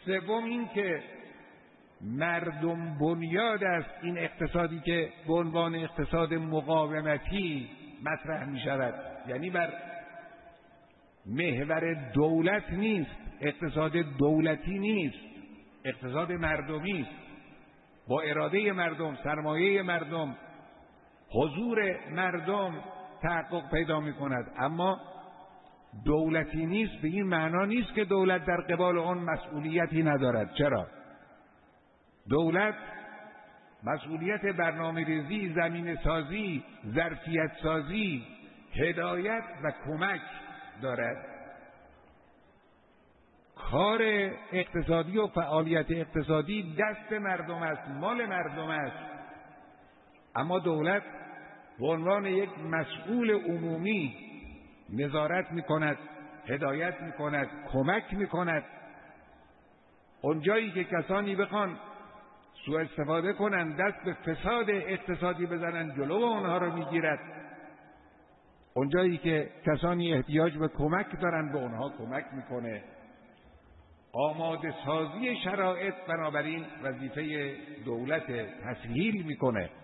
سوم این که مردم بنیاد است این اقتصادی که به عنوان اقتصاد مقاومتی مطرح می شود، یعنی بر محور دولت نیست، اقتصاد دولتی نیست، اقتصاد مردمی است، با اراده مردم، سرمایه مردم، حضور مردم تحقق پیدا می کند. اما دولتی نیست به این معنا نیست که دولت در قبال آن مسئولیتی ندارد. چرا؟ دولت مسئولیت برنامه‌ریزی، زمینه سازی، ظرفیت سازی، هدایت و کمک دارد. کار اقتصادی و فعالیت اقتصادی دست مردم است، مال مردم است، اما دولت به عنوان یک مسئول عمومی نظارت می‌کند، هدایت می‌کند، کمک می‌کند. اونجایی که کسانی بخوان سوء استفاده کنند، دست به فساد اقتصادی بزنند، جلو آنها رو میگیرد. اونجایی که کسانی احتیاج به کمک دارند به آنها کمک میکنه. آماده سازی شرایط بنابراین وظیفه دولت تسهیل میکنه.